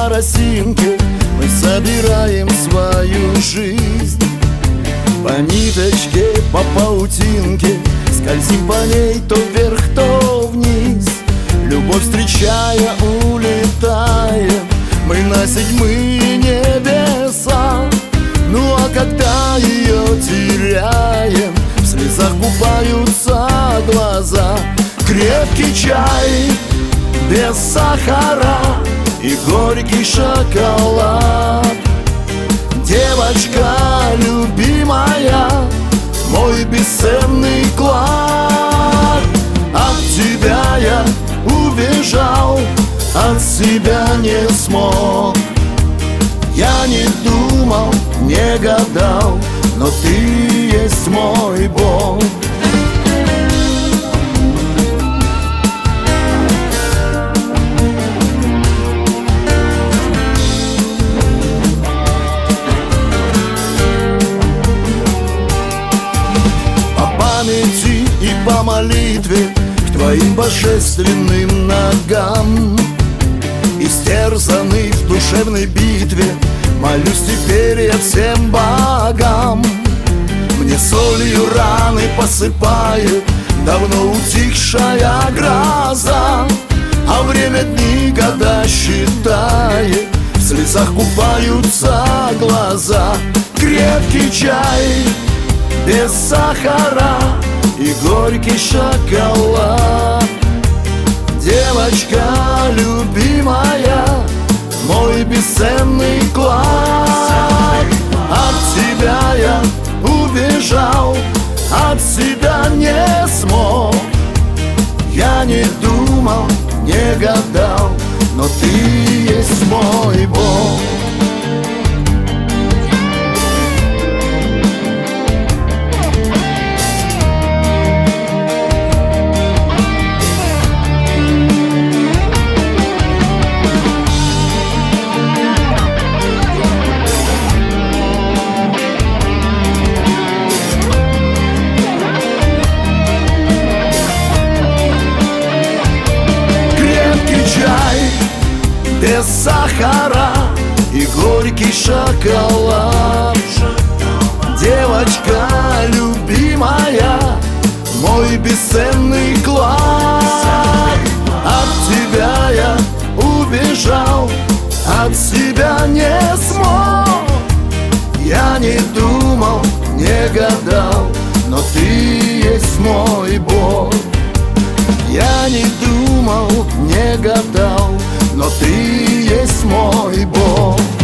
по росинке мы собираем свою жизнь. По ниточке, по паутинке скользим по ней то вверх, то вниз. Любовь встречая, улетаем мы на седьмые небеса. Ну а когда ее теряем, в слезах купаются глаза. Крепкий чай без сахара и горький шоколад. Девочка любимая, мой бесценный клад. От тебя я убежал, от себя не смог. Я не думал, не гадал, но ты есть мой Бог. И по молитве к твоим божественным ногам, истерзанный в душевной битве, молюсь теперь я всем богам. Мне солью раны посыпает давно утихшая гроза, а время дни года считает, в слезах купаются глаза. Крепкий чай без сахара и горький шоколад. Девочка любимая, мой бесценный клад. От тебя я убежал, от себя не смог. Я не думал, не гадал, но ты есть мой Бог. Без сахара и горький шоколад. Девочка любимая, мой бесценный клад. От тебя я убежал, от себя не смог. Я не думал, не гадал, но ты есть мой Бог. Я не думал, не гадал, но ты есть мой Бог.